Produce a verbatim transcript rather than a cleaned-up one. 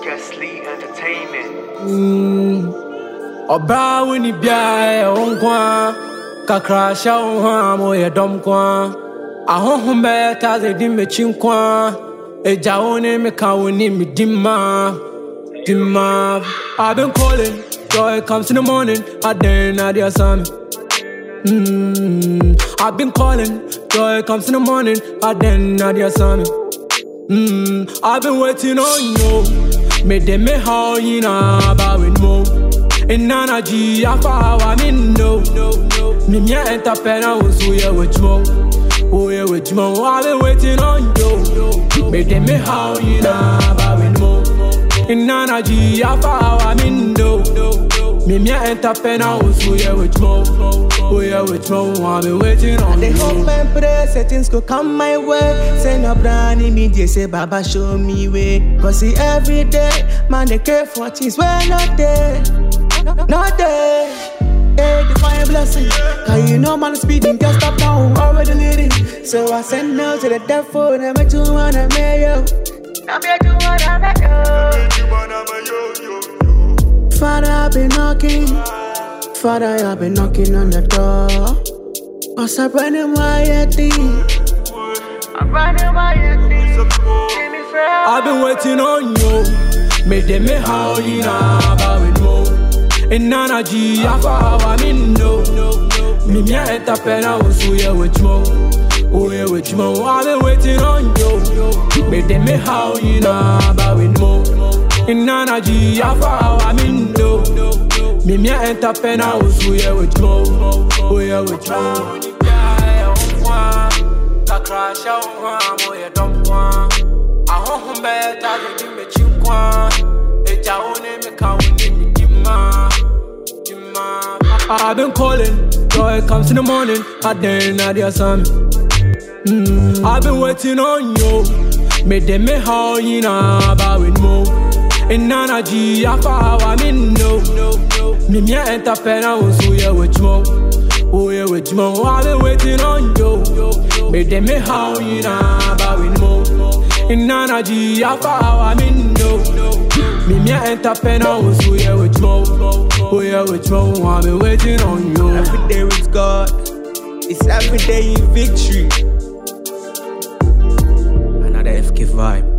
Gasly Entertainment. Mm. Oba wini bia e onkwa kakra sha onha mo ye dom kwa ahohom be ta ze di mechi nkwa eja one me ka woni me dimma dimma. I've been calling, joy comes in the morning, I then at your son. Mm. I've been calling, joy comes in the morning, I then at your son. Mm. I've been waiting on you, me de me how you know about it more. In Nana G, I found I mean no, no, no. Me me enter pen I was here with more, oh yeah with more. I've been waiting on you, me de me how you know about it more. In Nana G, I found I mean no, no, no. Me me enter pen I was here with more, oh yeah with more. I've been waiting on you. They hope and pray settings go come my way. Send a brand immediate say Baba show me way. Cause see every day, man they care for things we're not there. Not there. Hey, divine blessing. Cause you know man speeding, just stop now, already leading. So I send now to the devil, and I do wanna make you. I'm here to wanna make you. Father, I've been knocking. Father, I've been knocking on the door. Cause I'm running my yeti. I'm running my yeti. I've been waiting on you. Me de me how you know about it more. In Nana G, I found I mean no, no, no. Me me enter pen I was here with more, oh yeah with more. I've been waiting on you. Me de me how you know about it more. In Nana G, I found I mean no, no, no. Me me enter pen I was here with more, oh yeah with more. Crash out, I'm a dumb one. I hope better than me chinkwa. It's our own name, me dimma, dimma. I've been calling, joy comes in the morning, I then at your son. Mm. I've been waiting on you, me de me how you know about it more. In Nana G, I found I mean no, no, no. Me me enter pen I was here with more, oh yeah with more. I've been waiting on you, me de me how you know about it more. In Nana G, I found I mean no, no. Me me enter pen I was here with more, oh yeah with more. I've been waiting on you. Every day with God, it's every day in victory. Another F K vibe.